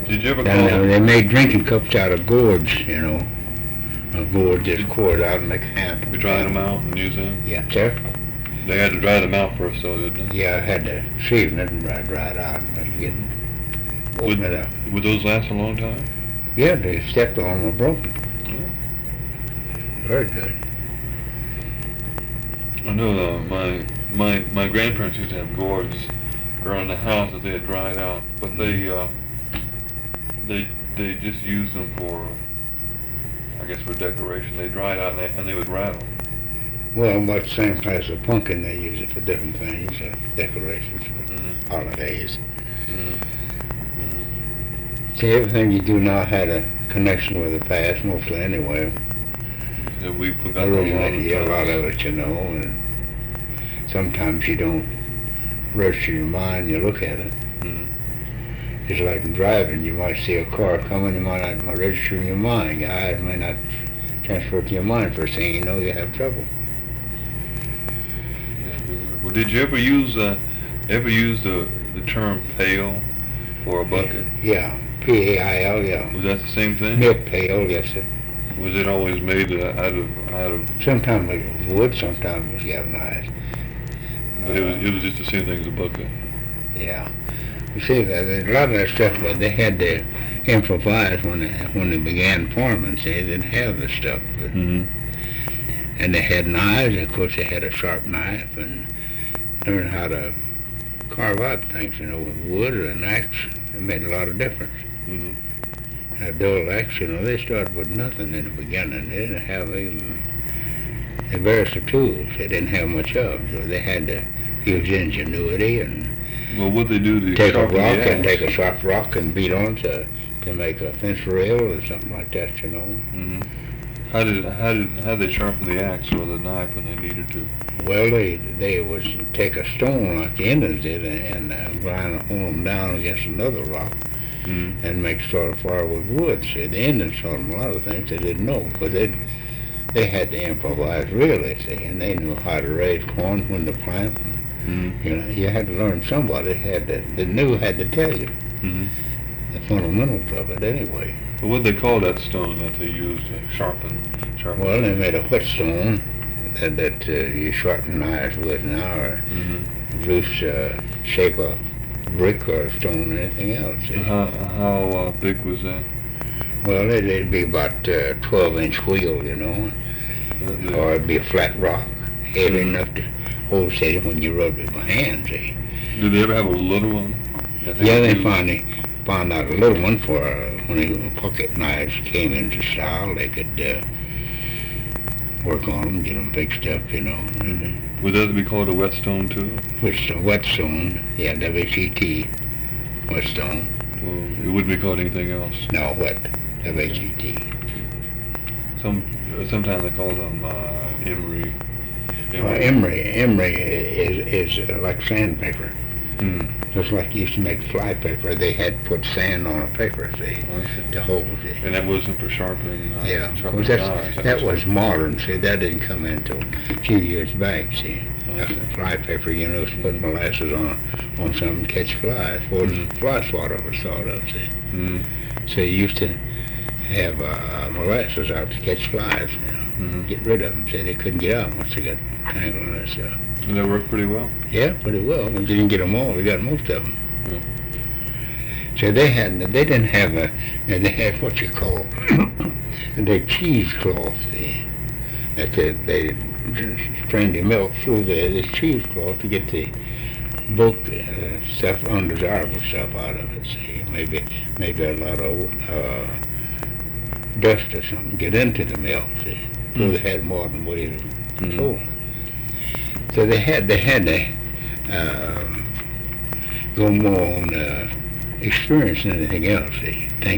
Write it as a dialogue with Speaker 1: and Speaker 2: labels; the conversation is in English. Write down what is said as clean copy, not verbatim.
Speaker 1: Did you ever call
Speaker 2: And
Speaker 1: them?
Speaker 2: they made drinking cups out of gourds, you know. A gourd just poured out and make a handle.
Speaker 1: We dried them out and used them?
Speaker 2: Yeah, sir?
Speaker 1: They had to dry them out first, though, didn't they?
Speaker 2: Yeah, I had to season it and dry it out and then get open it up.
Speaker 1: Would those last a long time?
Speaker 2: Yeah, they stepped on them were broken.
Speaker 1: Yeah.
Speaker 2: Very good.
Speaker 1: I know my grandparents used to have gourds around the house that they had dried out, but they just used them for, I guess, for decoration. They dried out and they would rattle.
Speaker 2: Well, about the same class of pumpkin, they use it for different things, decorations for
Speaker 1: Mm-hmm.
Speaker 2: holidays.
Speaker 1: Mm-hmm.
Speaker 2: See, everything you do now had a connection with the past, mostly anyway.
Speaker 1: Yeah, we forgot
Speaker 2: Originally, yeah, a lot of it, you know, and sometimes you don't register your mind, you look at it.
Speaker 1: Mm-hmm.
Speaker 2: It's like in driving, you might see a car coming, you might not register in your mind. Your eyes may not transfer to your mind. First thing you know, you have trouble.
Speaker 1: Yeah. Well, did you ever use the term pail for a bucket?
Speaker 2: Yeah, P-A-I-L, yeah.
Speaker 1: Was that the same thing?
Speaker 2: Milk pail, yes, sir.
Speaker 1: Was it always made out of?
Speaker 2: Sometimes it was wood, sometimes it was galvanized.
Speaker 1: But it was just the same thing as a bucket.
Speaker 2: Yeah. You see, a lot of that stuff, but they had to improvise when they began farming. See, they didn't have the stuff.
Speaker 1: Mm-hmm.
Speaker 2: And they had knives, of course they had a sharp knife, and learned how to carve out things, you know, with wood or an axe. It made a lot of difference.
Speaker 1: Mm-hmm.
Speaker 2: A dull axe, you know, they started with nothing in the beginning. They didn't have even the various tools. They didn't have much of, so they had to use ingenuity and
Speaker 1: Well, what they do to
Speaker 2: take a
Speaker 1: sharpen the
Speaker 2: rock and
Speaker 1: axe?
Speaker 2: take a sharp rock and beat on to make a fence rail or something like that, you know.
Speaker 1: Mm-hmm. How did they sharpen the axe or the knife when they needed to?
Speaker 2: Well, they would take a stone like the Indians did and grind them down against another rock
Speaker 1: Mm-hmm.
Speaker 2: and make sort of fire with wood. See, the Indians taught them a lot of things they didn't know because they had to improvise really, see, and they knew how to raise corn, when to plant.
Speaker 1: Mm-hmm.
Speaker 2: You know, you had to learn somebody had to tell you
Speaker 1: Mm-hmm.
Speaker 2: the fundamentals of it anyway.
Speaker 1: But what did they call that stone that they used to sharpen?
Speaker 2: Well, they made a whetstone that you sharpen knives with now, or
Speaker 1: Mm-hmm.
Speaker 2: loose shape of brick or stone or anything else. See.
Speaker 1: How big was that?
Speaker 2: Well, it'd be about 12-inch wheel, you know, or it'd be a flat rock, heavy enough to hold steady when you rubbed it by hand, see.
Speaker 1: Did they ever have a little one?
Speaker 2: Yeah, they found out a little one for when the pocket knives came into style, they could work on them, get them fixed up, you know.
Speaker 1: Would that be called a whetstone too?
Speaker 2: Which the whetstone, yeah, W-H-E-T, whetstone.
Speaker 1: Well, it wouldn't be called anything else.
Speaker 2: No, wet, W-H-E-T.
Speaker 1: Sometimes they call them emery.
Speaker 2: Emery is like sandpaper.
Speaker 1: Mm.
Speaker 2: Just like you used to make fly paper, they had put sand on a paper, see, to hold it.
Speaker 1: And that wasn't for sharpening.
Speaker 2: Yeah,
Speaker 1: sharpening
Speaker 2: because
Speaker 1: knives.
Speaker 2: that was modern, see, that didn't come until a few years back, see. Fly paper, you know, put molasses on something to catch flies. Well, fly swatter was thought of, see.
Speaker 1: Mm.
Speaker 2: So you used to have molasses out to catch flies, you know, get rid of them, see, they couldn't get out once they got tangled in that stuff.
Speaker 1: And that worked pretty well?
Speaker 2: Yeah, pretty well. We didn't get them all, we got most of them.
Speaker 1: Yeah.
Speaker 2: So they didn't have they had what you call the cheesecloth, see, that they strained the milk through the cheesecloth to get the bulk stuff, undesirable stuff out of it, see. Maybe a lot of dust or something get into the milk, see. So they had more than way of control. So they had to go more on experience than anything else, see.